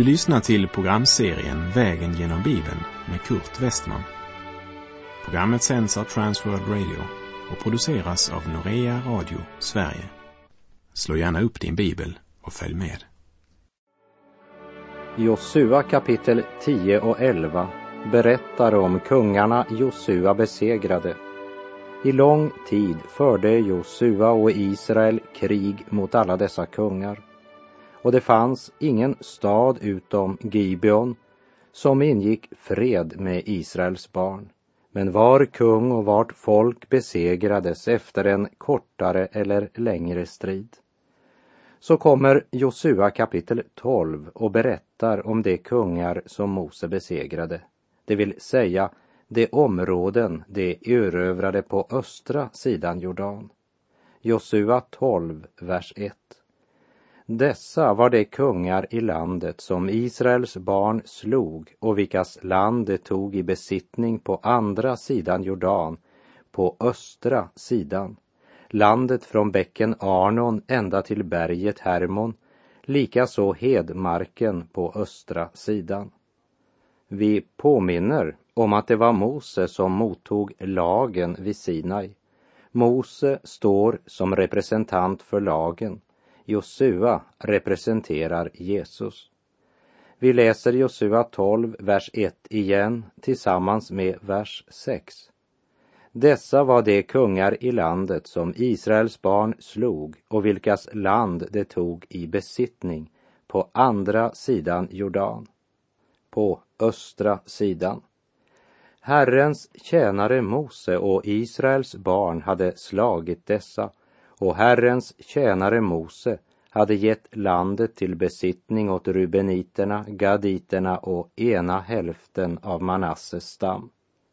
Du lyssnar till programserien Vägen genom Bibeln med Kurt Westman. Programmet sänds av Transworld Radio och produceras av Norea Radio Sverige. Slå gärna upp din bibel och följ med. Josua kapitel 10 och 11 berättar om kungarna Josua besegrade. I lång tid förde Josua och Israel krig mot alla dessa kungar. Och det fanns ingen stad utom Gibeon som ingick fred med Israels barn. Men var kung och vart folk besegrades efter en kortare eller längre strid. Så kommer Josua kapitel 12 och berättar om de kungar som Mose besegrade. Det vill säga de områden de erövrade på östra sidan Jordan. Josua 12, vers 1. Dessa var de kungar i landet som Israels barn slog och vilkas land de tog i besittning på andra sidan Jordan, på östra sidan. Landet från bäcken Arnon ända till berget Hermon, likaså hedmarken på östra sidan. Vi påminner om att det var Mose som mottog lagen vid Sinai. Mose står som representant för lagen. Josua representerar Jesus. Vi läser Josua 12, vers 1 igen tillsammans med vers 6. Dessa var de kungar i landet som Israels barn slog och vilkas land de tog i besittning på andra sidan Jordan, på östra sidan. Herrens tjänare Mose och Israels barn hade slagit dessa, och Herrens tjänare Mose hade gett landet till besittning åt rubeniterna, gaditerna och ena hälften av Manasses stam.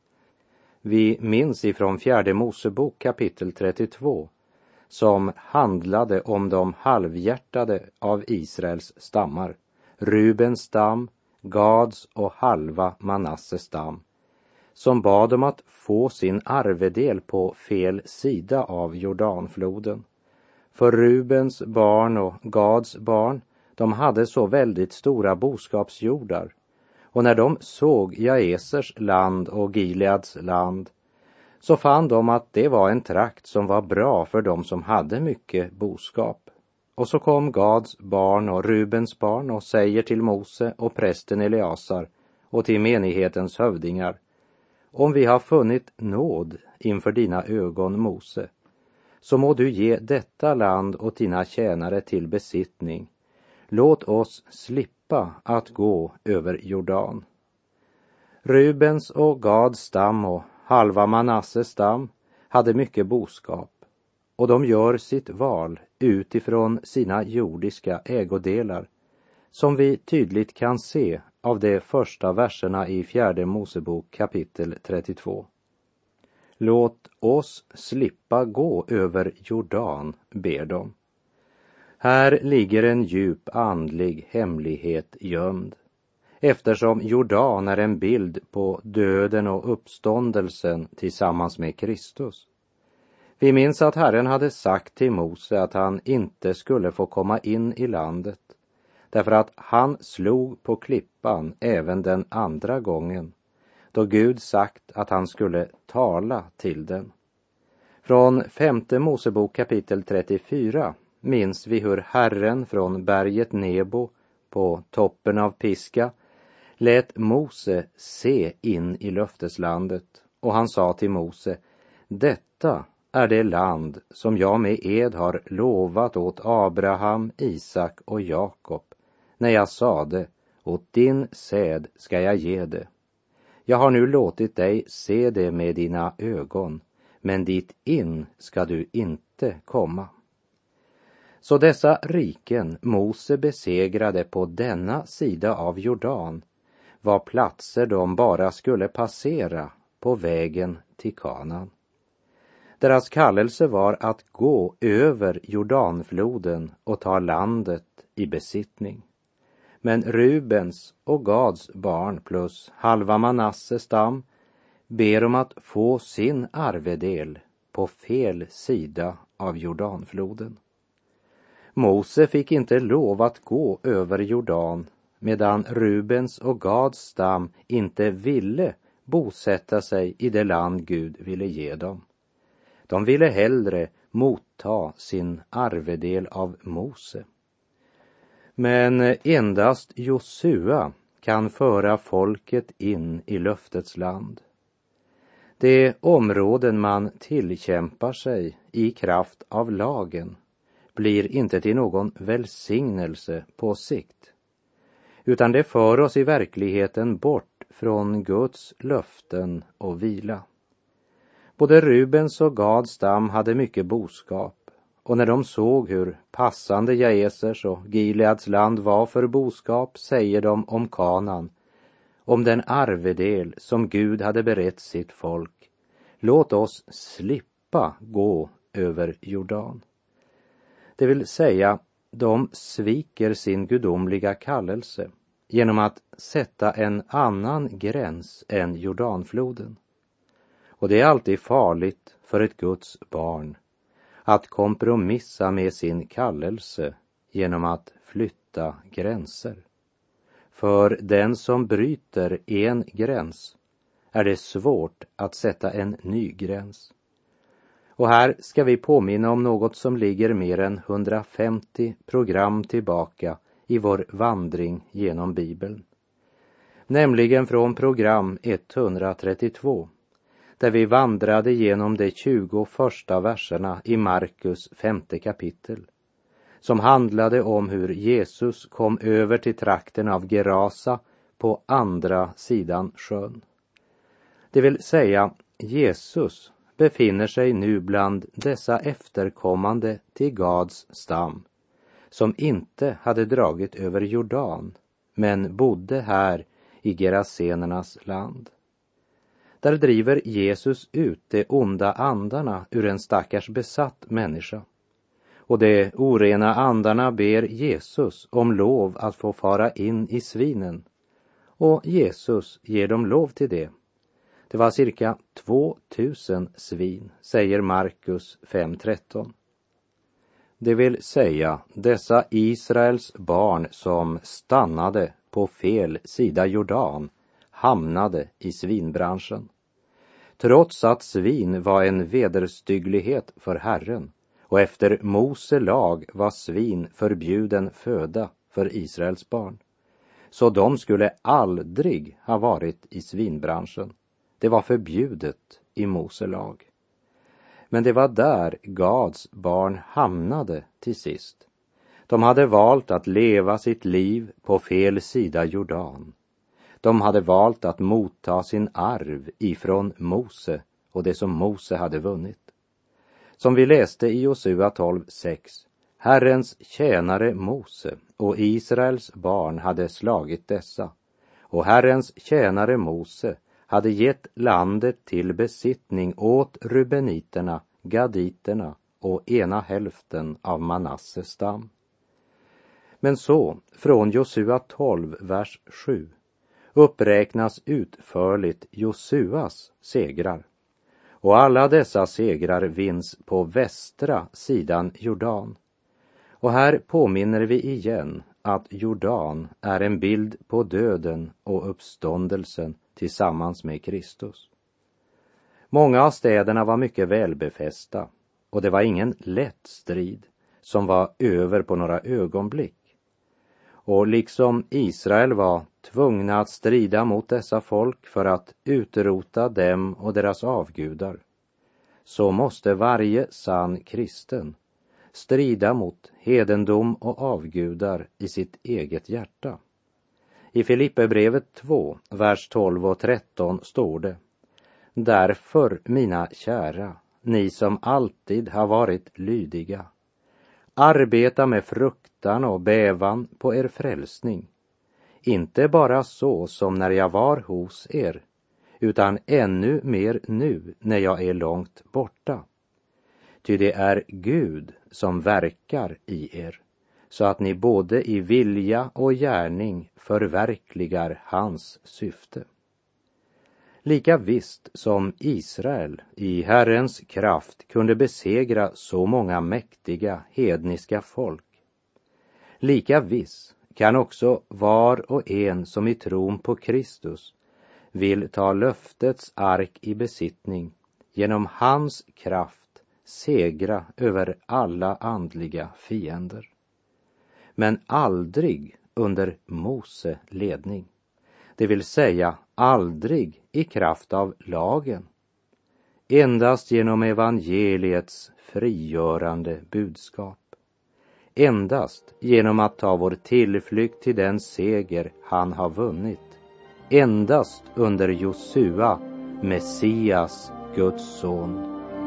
Vi minns ifrån 4 Mosebok kapitel 32, som handlade om de halvhjärtade av Israels stammar, Rubens stam, Gads och halva Manasses stam, som bad om att få sin arvedel på fel sida av Jordanfloden. För Rubens barn och Gads barn, de hade så väldigt stora boskapsjordar. Och när de såg Jaesers land och Gileads land, så fann de att det var en trakt som var bra för dem som hade mycket boskap. Och så kom Gads barn och Rubens barn och säger till Mose och prästen Eleasar och till menighetens hövdingar: om vi har funnit nåd inför dina ögon, Mose, så må du ge detta land åt dina tjänare till besittning. Låt oss slippa att gå över Jordan. Rubens och Gads stam och halva Manasses stam hade mycket boskap, och de gör sitt val utifrån sina jordiska ägodelar, som vi tydligt kan se av de första verserna i 4 Mosebok kapitel 32. Låt oss slippa gå över Jordan, ber de. Här ligger en djup andlig hemlighet gömd, eftersom Jordan är en bild på döden och uppståndelsen tillsammans med Kristus. Vi minns att Herren hade sagt till Mose att han inte skulle få komma in i landet, därför att han slog på klippan även den andra gången, då Gud sagt att han skulle tala till den. Från 5 Mosebok kapitel 34 minns vi hur Herren från berget Nebo på toppen av Piska lät Mose se in i löfteslandet, och han sa till Mose: detta är det land som jag med ed har lovat åt Abraham, Isak och Jakob, när jag sade: åt din säd ska jag ge det. Jag har nu låtit dig se det med dina ögon, men dit in ska du inte komma. Så dessa riken Mose besegrade på denna sida av Jordan var platser de bara skulle passera på vägen till Kanaan. Deras kallelse var att gå över Jordanfloden och ta landet i besittning. Men Rubens och Gads barn plus halva Manasses stam ber om att få sin arvedel på fel sida av Jordanfloden. Mose fick inte lov att gå över Jordan, medan Rubens och Gads stam inte ville bosätta sig i det land Gud ville ge dem. De ville hellre motta sin arvedel av Mose. Men endast Josua kan föra folket in i löftets land. De områden man tillkämpar sig i kraft av lagen blir inte till någon välsignelse på sikt, utan det för oss i verkligheten bort från Guds löften och vila. Både Rubens och Gads stam hade mycket boskap, och när de såg hur passande Jaesers och Gileads land var för boskap, säger de om Kanaan, om den arvedel som Gud hade berett sitt folk: låt oss slippa gå över Jordan. Det vill säga, de sviker sin gudomliga kallelse genom att sätta en annan gräns än Jordanfloden. Och det är alltid farligt för ett Guds barn att kompromissa med sin kallelse genom att flytta gränser. För den som bryter en gräns är det svårt att sätta en ny gräns. Och här ska vi påminna om något som ligger mer än 150 program tillbaka i vår vandring genom Bibeln. Nämligen från program 132, där vi vandrade genom de 20 första verserna i Markus 5:e kapitel, som handlade om hur Jesus kom över till trakten av Gerasa på andra sidan sjön. Det vill säga, Jesus befinner sig nu bland dessa efterkommande till Gads stam, som inte hade dragit över Jordan, men bodde här i gerasenernas land. Där driver Jesus ut de onda andarna ur en stackars besatt människa. Och de orena andarna ber Jesus om lov att få fara in i svinen. Och Jesus ger dem lov till det. Det var cirka 2000 svin, säger Markus 5:13. Det vill säga, dessa Israels barn som stannade på fel sida Jordan hamnade i svinbranschen. Trots att svin var en vederstygglighet för Herren, och efter Mose lag var svin förbjuden föda för Israels barn, så de skulle aldrig ha varit i svinbranschen. Det var förbjudet i Mose lag. Men det var där Gads barn hamnade till sist. De hade valt att leva sitt liv på fel sida Jordan. De hade valt att motta sin arv ifrån Mose och det som Mose hade vunnit. Som vi läste i Josua 12:6. Herrens tjänare Mose och Israels barn hade slagit dessa. Och Herrens tjänare Mose hade gett landet till besittning åt rubeniterna, gaditerna och ena hälften av Manasses stam. Men så, från Josua 12, vers 7, uppräknas utförligt Josuas segrar. Och alla dessa segrar vinns på västra sidan Jordan. Och här påminner vi igen att Jordan är en bild på döden och uppståndelsen tillsammans med Kristus. Många av städerna var mycket välbefästa, och det var ingen lätt strid som var över på några ögonblick. Och liksom Israel var tvungna att strida mot dessa folk för att utrota dem och deras avgudar, så måste varje sann kristen strida mot hedendom och avgudar i sitt eget hjärta. I Filipperbrevet 2, vers 12 och 13 står det: Därför, mina kära, ni som alltid har varit lydiga, arbeta med fruktan och bävan på er frälsning, inte bara så som när jag var hos er, utan ännu mer nu när jag är långt borta. Ty det är Gud som verkar i er, så att ni både i vilja och gärning förverkligar hans syfte. Lika visst som Israel i Herrens kraft kunde besegra så många mäktiga hedniska folk, lika viss kan också var och en som i tron på Kristus vill ta löftets ark i besittning genom hans kraft segra över alla andliga fiender. Men aldrig under Mose ledning, det vill säga aldrig i kraft av lagen. Endast genom evangeliets frigörande budskap. Endast genom att ta vår tillflykt till den seger han har vunnit. Endast under Josua, Messias, Guds son.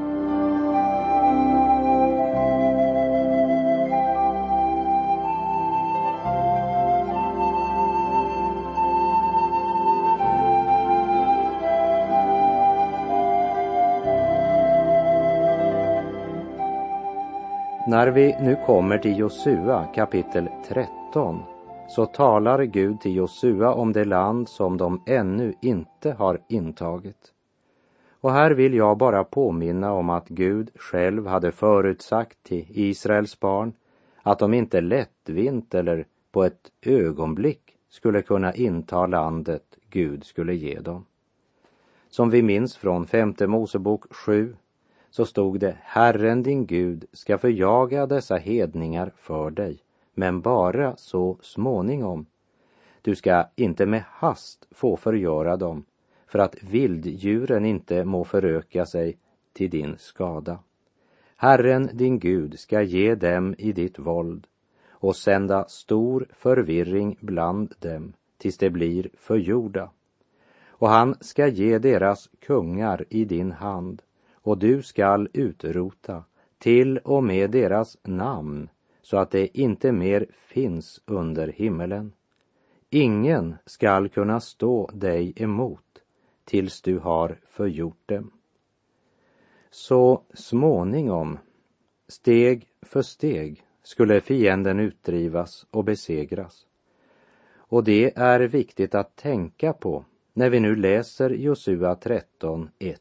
När vi nu kommer till Josua kapitel 13 så talar Gud till Josua om det land som de ännu inte har intagit. Och här vill jag bara påminna om att Gud själv hade förutsagt till Israels barn att de inte lättvint eller på ett ögonblick skulle kunna inta landet Gud skulle ge dem. Som vi minns från 5:e Mosebok 7 så stod det: Herren din Gud ska förjaga dessa hedningar för dig, men bara så småningom. Du ska inte med hast få förgöra dem, för att vilddjuren inte må föröka sig till din skada. Herren din Gud ska ge dem i ditt våld och sända stor förvirring bland dem tills de blir förgjorda. Och han ska ge deras kungar i din hand, och du skall utrota till och med deras namn, så att det inte mer finns under himmelen. Ingen skall kunna stå dig emot tills du har förgjort dem. Så småningom, steg för steg, skulle fienden utdrivas och besegras. Och det är viktigt att tänka på när vi nu läser Josua 13:1.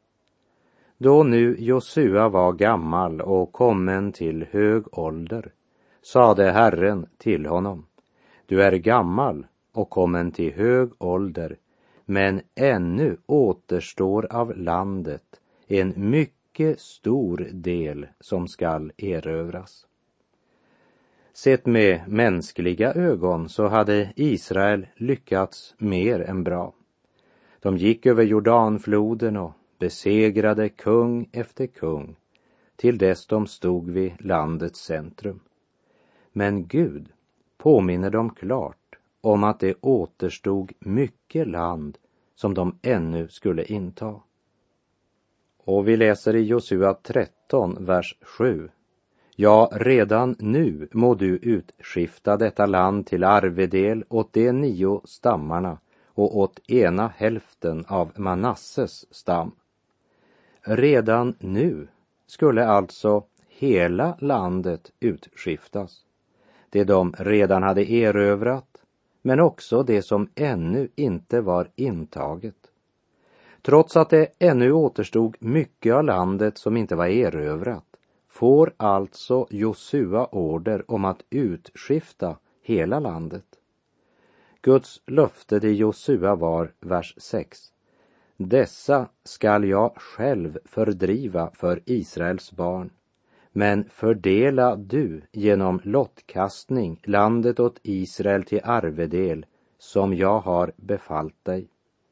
Då nu Josua var gammal och kommen till hög ålder, sade Herren till honom: Du är gammal och kommen till hög ålder, men ännu återstår av landet en mycket stor del som skall erövras. Sett med mänskliga ögon så hade Israel lyckats mer än bra. De gick över Jordanfloden och besegrade kung efter kung till dess de stod vid landets centrum. Men Gud påminner dem klart om att det återstod mycket land som de ännu skulle inta. Och vi läser i Josua 13, vers 7. Ja, redan nu må du utskifta detta land till arvedel åt de 9 stammarna och åt ena hälften av Manasses stam. Redan nu skulle alltså hela landet utskiftas. Det de redan hade erövrat, men också det som ännu inte var intaget. Trots att det ännu återstod mycket av landet som inte var erövrat, får alltså Josua order om att utskifta hela landet. Guds löfte till Josua var, vers 6. Dessa skall jag själv fördriva för Israels barn, men fördela du genom lottkastning landet åt Israel till arvedel, som jag har befallt dig.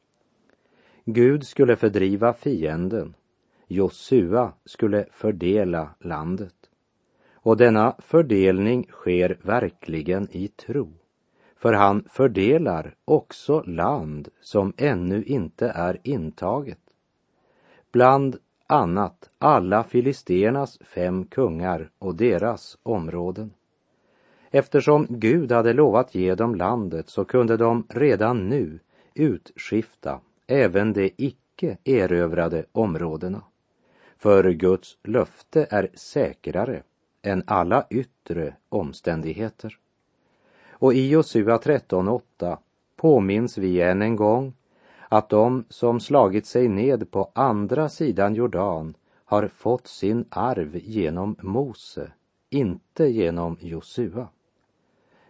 Gud skulle fördriva fienden, Josua skulle fördela landet. Och denna fördelning sker verkligen i tro, för han fördelar också land som ännu inte är intaget. Bland annat alla filisternas 5 kungar och deras områden. Eftersom Gud hade lovat ge dem landet så kunde de redan nu utskifta även de icke erövrade områdena. För Guds löfte är säkrare än alla yttre omständigheter. Och i Josua 13:8 påminns vi än en gång att de som slagit sig ned på andra sidan Jordan har fått sin arv genom Mose, inte genom Josua.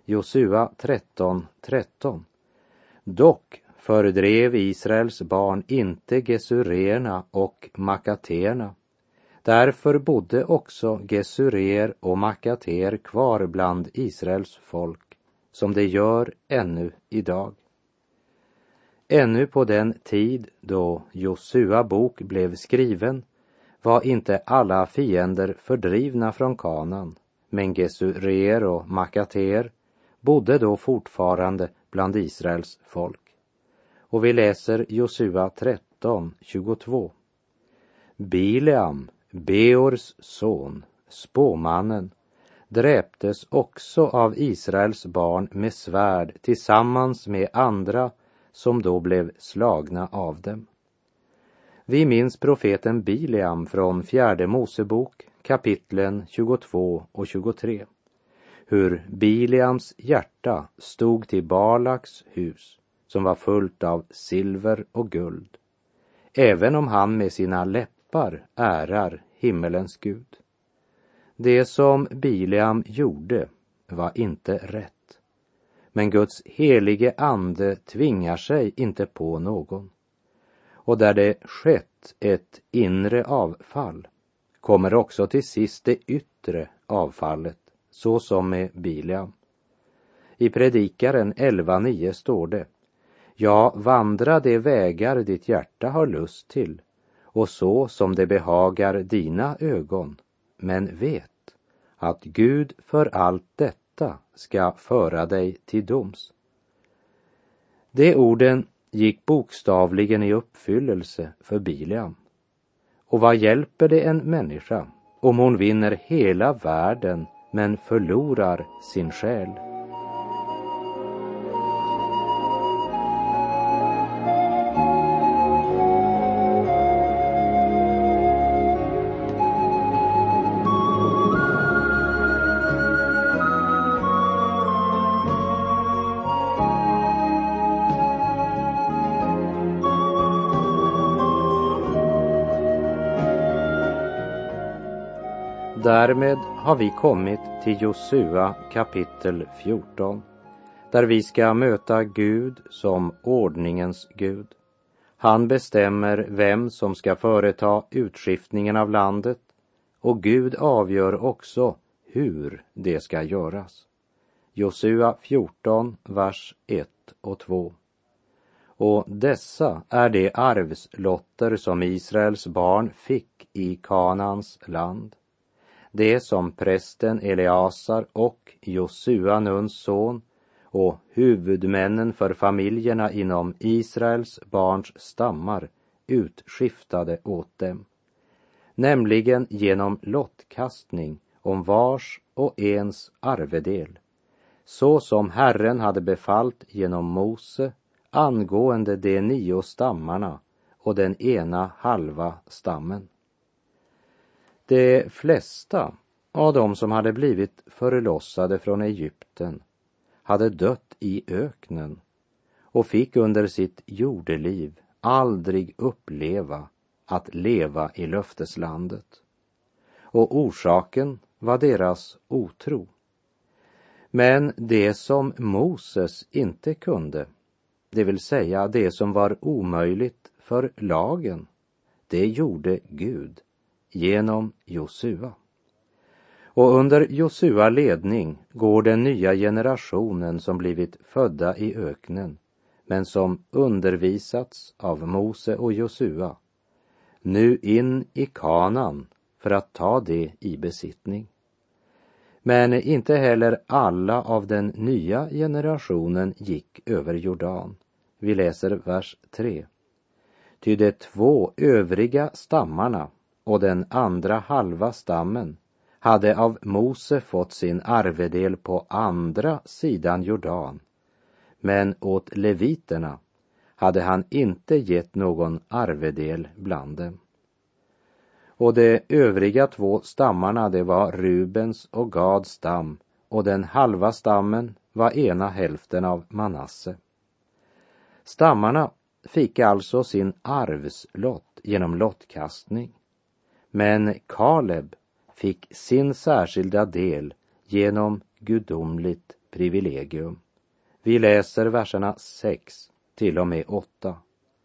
Josua 13:13. Dock fördrev Israels barn inte gesureerna och makaterna. Därför bodde också gesurer och makater kvar bland Israels folk, som det gör ännu idag. Ännu på den tid då Josua bok blev skriven var inte alla fiender fördrivna från Kanaan, men gesurer och makater bodde då fortfarande bland Israels folk. Och vi läser Josua 13:22. Bileam, Beors son, spåmannen, dräptes också av Israels barn med svärd tillsammans med andra som då blev slagna av dem. Vi minns profeten Bileam från 4 Mosebok, kapitlen 22 och 23. Hur Bileams hjärta stod till Balaks hus, som var fullt av silver och guld, även om han med sina läppar ärar himmelens Gud. Det som Bileam gjorde var inte rätt, men Guds helige ande tvingar sig inte på någon. Och där det skett ett inre avfall kommer också till sist det yttre avfallet, så som med Bileam. I Predikaren 11:9 står det: Ja, vandra de vägar ditt hjärta har lust till, och så som det behagar dina ögon, men vet att Gud för allt detta ska föra dig till doms. De orden gick bokstavligen i uppfyllelse för Bileam. Och vad hjälper det en människa om hon vinner hela världen men förlorar sin själ? Därmed har vi kommit till Josua kapitel 14, där vi ska möta Gud som ordningens Gud. Han bestämmer vem som ska företa utskiftningen av landet, och Gud avgör också hur det ska göras. Josua 14, vers 1 och 2. Och dessa är de arvslotter som Israels barn fick i Kanaans land. Det som prästen Eleasar och Josua, Nuns son, och huvudmännen för familjerna inom Israels barns stammar utskiftade åt dem, nämligen genom lottkastning om vars och ens arvedel, så som Herren hade befallt genom Mose angående de 9 stammarna och den ena halva stammen. De flesta av dem som hade blivit förlossade från Egypten hade dött i öknen och fick under sitt jordeliv aldrig uppleva att leva i löfteslandet. Och orsaken var deras otro. Men det som Moses inte kunde, det vill säga det som var omöjligt för lagen, det gjorde Gud genom Josua. Och under Josua ledning går den nya generationen som blivit födda i öknen, men som undervisats av Mose och Josua, nu in i Kanaan för att ta det i besittning. Men inte heller alla av den nya generationen gick över Jordan. Vi läser vers 3. Ty de 2 övriga stammarna och den andra halva stammen hade av Mose fått sin arvedel på andra sidan Jordan, men åt leviterna hade han inte gett någon arvedel bland dem. Och de övriga 2 stammarna, det var Rubens och Gads stam, och den halva stammen var ena hälften av Manasse. Stammarna fick alltså sin arvslott genom lottkastning, men Kaleb fick sin särskilda del genom gudomligt privilegium. Vi läser verserna 6 till och med 8.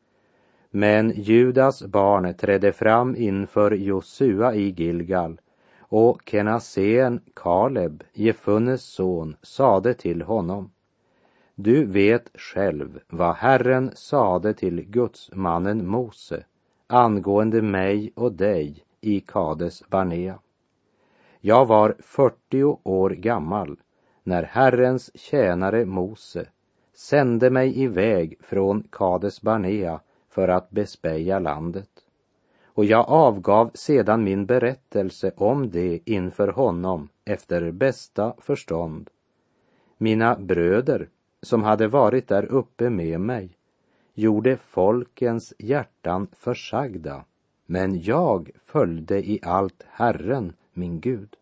Men Judas barn trädde fram inför Josua i Gilgal, och Kenasén Kaleb, Jefunnes son, sade till honom: Du vet själv vad Herren sade till gudsmannen Mose angående mig och dig i Kades Barnea. Jag var 40 år gammal när Herrens tjänare Mose sände mig iväg från Kades Barnea för att bespeja landet. Och jag avgav sedan min berättelse om det inför honom efter bästa förstånd. Mina bröder, som hade varit där uppe med mig, gjorde folkens hjärtan försagda, men jag följde i allt Herren, min Gud.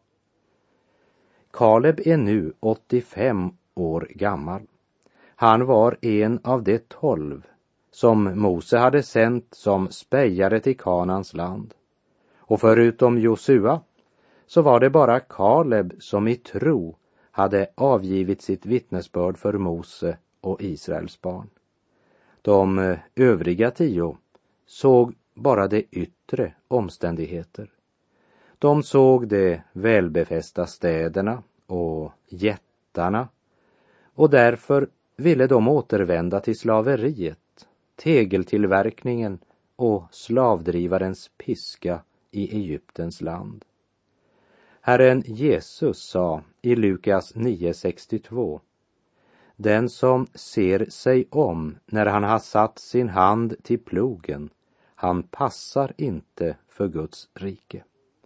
Kaleb är nu 85 år gammal. Han var en av de 12 som Mose hade sänt som spejare till Kanans land. Och förutom Josua så var det bara Kaleb som i tro hade avgivit sitt vittnesbörd för Mose och Israels barn. De övriga 10 såg bara de yttre omständigheter. De såg de välbefästa städerna och jättarna, och därför ville de återvända till slaveriet, tegeltillverkningen och slavdrivarens piska i Egyptens land. Herren Jesus sa i Lukas 9:62: Den som ser sig om när han har satt sin hand till plogen, han passar inte för Guds rike.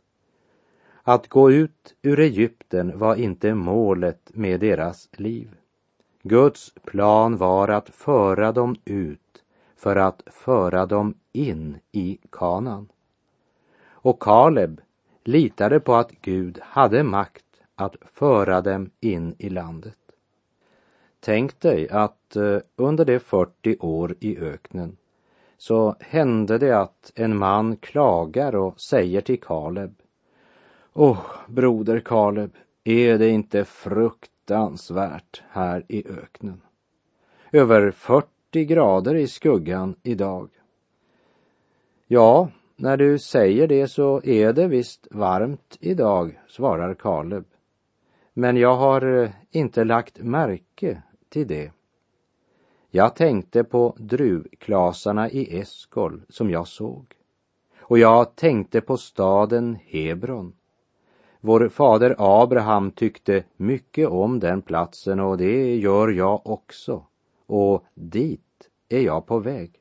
Att gå ut ur Egypten var inte målet med deras liv. Guds plan var att föra dem ut för att föra dem in i Kanaan. Och Kaleb litade på att Gud hade makt att föra dem in i landet. Tänk dig att under de 40 år i öknen så hände det att en man klagar och säger till Kaleb: broder Kaleb, är det inte fruktansvärt här i öknen? Över 40 grader i skuggan idag. Ja, när du säger det så är det visst varmt idag, svarar Kaleb. Men jag har inte lagt märke till det. Jag tänkte på druvklasarna i Eskol som jag såg. Och jag tänkte på staden Hebron. Vår fader Abraham tyckte mycket om den platsen, och det gör jag också. Och dit är jag på väg.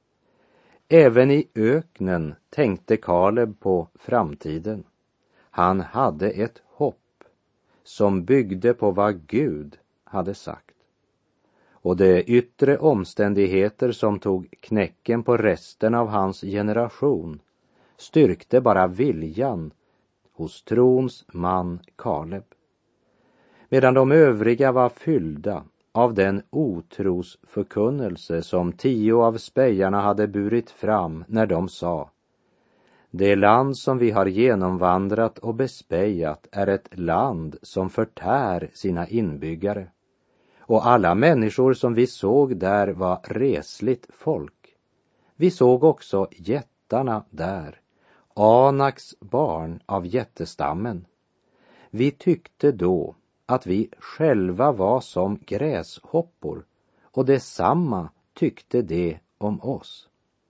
Även i öknen tänkte Kaleb på framtiden. Han hade ett hopp som byggde på vad Gud hade sagt. Och de yttre omständigheter som tog knäcken på resten av hans generation styrkte bara viljan hos trons man Kaleb. Medan de övriga var fyllda av den otrosförkunnelse som 10 av spejarna hade burit fram när de sa: Det land som vi har genomvandrat och bespejat är ett land som förtär sina inbyggare. Och alla människor som vi såg där var resligt folk. Vi såg också jättarna där, Anaks barn av jättestammen. Vi tyckte då att vi själva var som gräshoppor, och detsamma tyckte de om oss.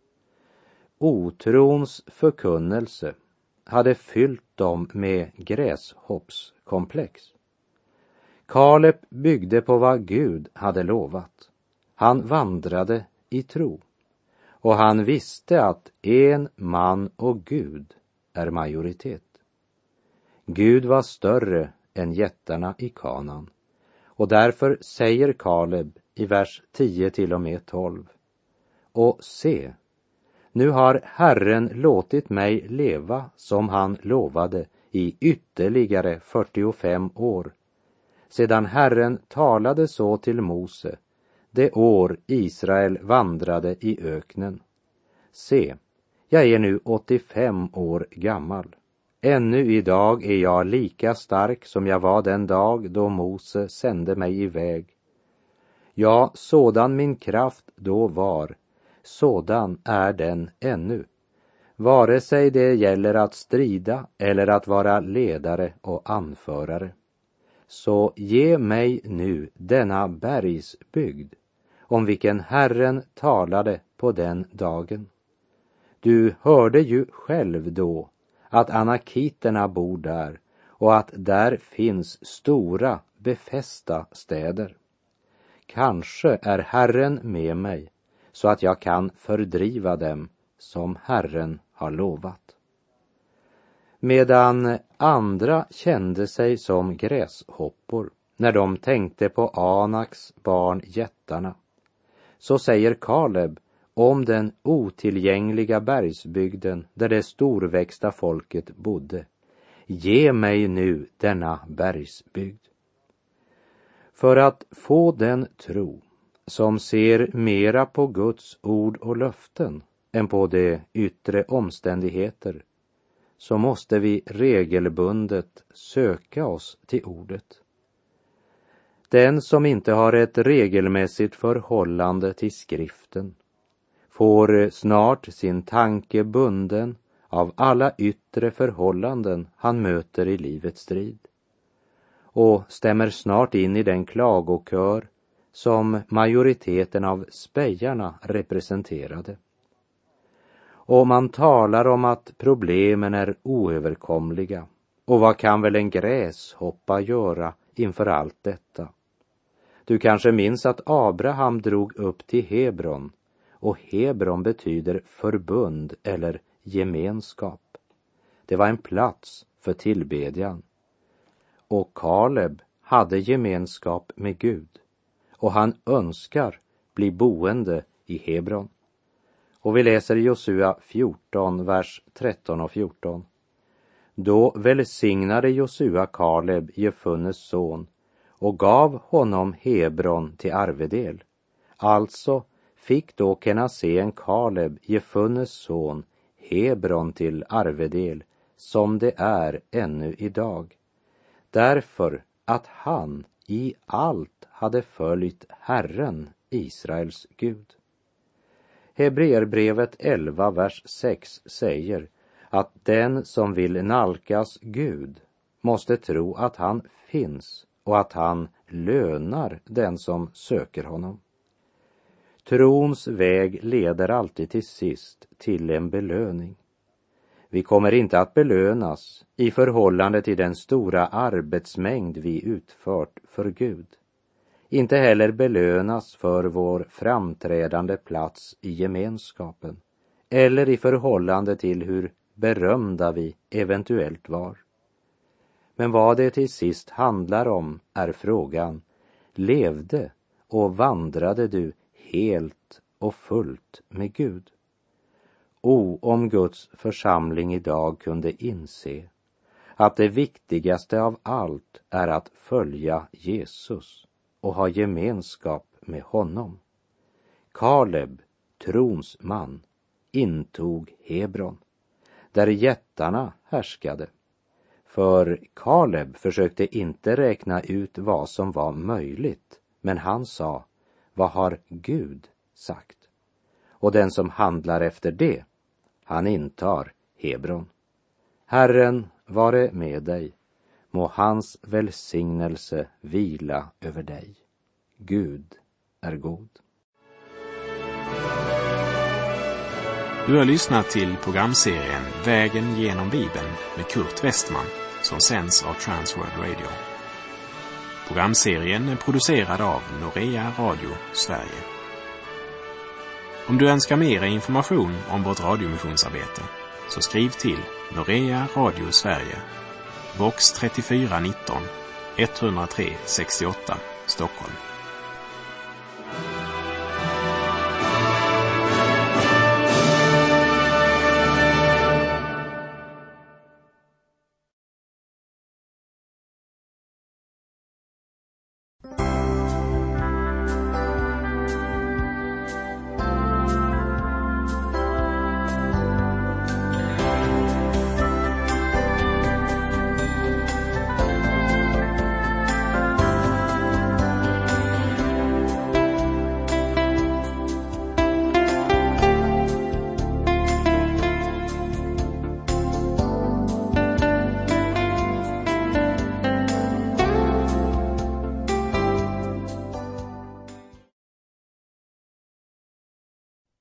Otrons förkunnelse hade fyllt dem med gräshoppskomplex. Kaleb byggde på vad Gud hade lovat. Han vandrade i tro, och han visste att en man och Gud är majoritet. Gud var större än jättarna i Kanaan, och därför säger Kaleb i vers 10 till och med 12: Och se, nu har Herren låtit mig leva som han lovade i ytterligare 45 år, sedan Herren talade så till Mose det år Israel vandrade i öknen. Se, jag är nu 85 år gammal. ännu idag är jag lika stark som jag var den dag då Mose sände mig iväg. Ja, sådan min kraft då var, sådan är den ännu. Vare sig det gäller att strida eller att vara ledare och anförare. Så ge mig nu denna bergsbygd, om vilken Herren talade på den dagen. Du hörde ju själv då att anakiterna bor där och att där finns stora befästa städer. Kanske är Herren med mig så att jag kan fördriva dem som Herren har lovat. Medan andra kände sig som gräshoppor när de tänkte på Anaks barn jättarna, så säger Kaleb om den otillgängliga bergsbygden där det storväxta folket bodde: ge mig nu denna bergsbygd. För att få den tro som ser mera på Guds ord och löften än på de yttre omständigheter, så måste vi regelbundet söka oss till ordet. Den som inte har ett regelmässigt förhållande till skriften får snart sin tanke bunden av alla yttre förhållanden han möter i livets strid, och stämmer snart in i den klagokör som majoriteten av spejarna representerade. Och man talar om att problemen är oöverkomliga, och vad kan väl en gräshoppa göra inför allt detta? Du kanske minns att Abraham drog upp till Hebron, och Hebron betyder förbund eller gemenskap. Det var en plats för tillbedjan. Och Kaleb hade gemenskap med Gud, och han önskar bli boende i Hebron. Och vi läser Josua 14, vers 13 och 14. Då välsignade Josua Kaleb, Jefunnes son, och gav honom Hebron till arvedel. Alltså fick då Kenasén Kaleb, Jefunnes son, Hebron till arvedel, som det är ännu idag. Därför att han i allt hade följt Herren, Israels Gud. Hebreerbrevet 11, vers 6 säger att den som vill nalkas Gud måste tro att han finns och att han lönar den som söker honom. Trons väg leder alltid till sist till en belöning. Vi kommer inte att belönas i förhållande till den stora arbetsmängd vi utfört för Gud. Inte heller belönas för vår framträdande plats i gemenskapen eller i förhållande till hur berömda vi eventuellt var. Men vad det till sist handlar om är frågan: levde och vandrade du helt och fullt med Gud? Om Guds församling idag kunde inse att det viktigaste av allt är att följa Jesus och ha gemenskap med honom. Kaleb, trons man, intog Hebron, där jättarna härskade. För Kaleb försökte inte räkna ut vad som var möjligt, men han sa: vad har Gud sagt? Och den som handlar efter det, han intar Hebron. Herren vare med dig, må hans välsignelse vila över dig. Gud är god. Du har lyssnat till programserien Vägen genom Bibeln med Kurt Westman, som sänds av Transworld Radio. Programserien är producerad av Norea Radio Sverige. Om du önskar mer information om vårt radiomissionsarbete, så skriv till Norea Radio Sverige, box 3419 103 68, Stockholm.